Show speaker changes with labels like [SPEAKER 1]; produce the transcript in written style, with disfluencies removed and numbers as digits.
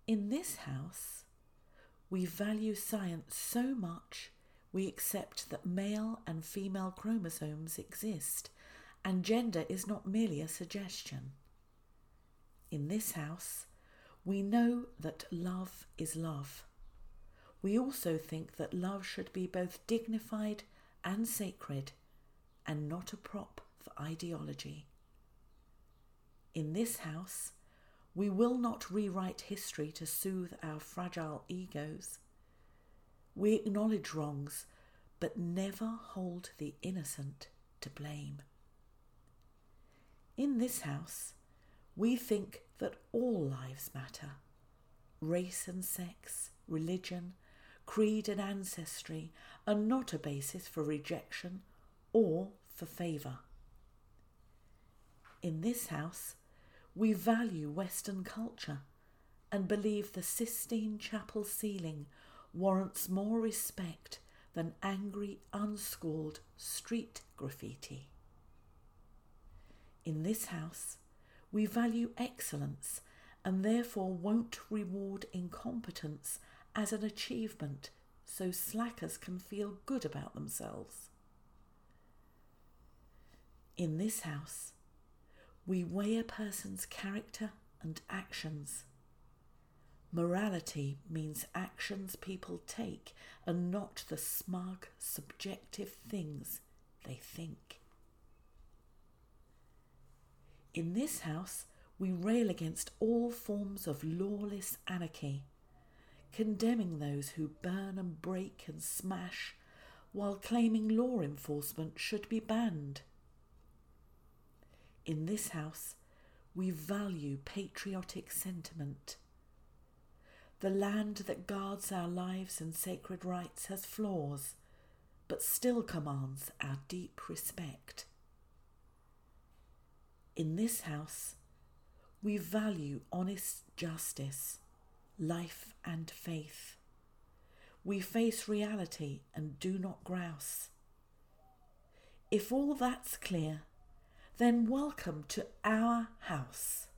[SPEAKER 1] In this house, we value science so much we accept that male and female chromosomes exist and gender is not merely a suggestion. In this house, we know that love is love. We also think that love should be both dignified and sacred and not a prop for ideology. In this house, we will not rewrite history to soothe our fragile egos. We acknowledge wrongs, but never hold the innocent to blame. In this house, we think that all lives matter. Race and sex, religion, creed and ancestry are not a basis for rejection or for favour. In this house, we value Western culture and believe the Sistine Chapel ceiling warrants more respect than angry, unschooled street graffiti. In this house, we value excellence and therefore won't reward incompetence as an achievement so slackers can feel good about themselves. In this house, we weigh a person's character and actions. Morality means actions people take and not the smug, subjective things they think. In this house, we rail against all forms of lawless anarchy, condemning those who burn and break and smash, while claiming law enforcement should be banned. In this house, we value patriotic sentiment. The land that guards our lives and sacred rights has flaws, but still commands our deep respect. In this house, we value honest justice, life and faith. We face reality and do not grouse. If all that's clear, then welcome to our house.